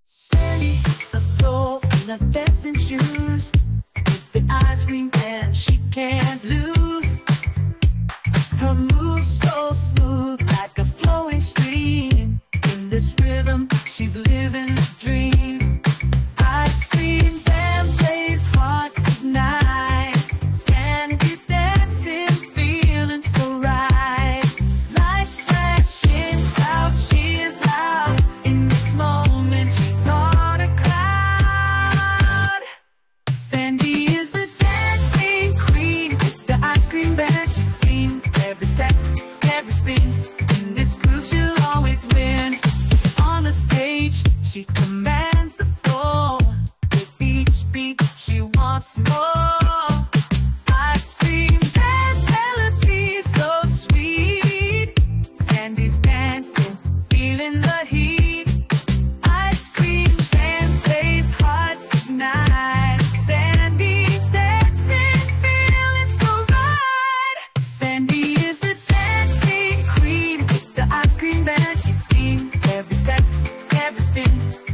Sandy hits the floor in her dancing shoes, with the ice cream and she can't lose. Her moves so smooth like a flowing stream. In this rhythm, she's living a dream. Ice cream and plays hearts ignite. Sandy's dancing, feeling so right. Lights flashing, crowd cheers out. In this moment, she's on a cloud. Sandy is the dancing queen with the ice cream band. She's seen every step, every spin. In this groove, she'll always win. On the stage, she commands the floor. With each beat, she wants more. Ice cream dance melody so sweet. Sandy's dancing, feeling the heat. Ice cream band plays hearts ignite. Sandy's dancing, feeling so right. Sandy is the dancing queen with the ice cream band. She's seen every step, every spin.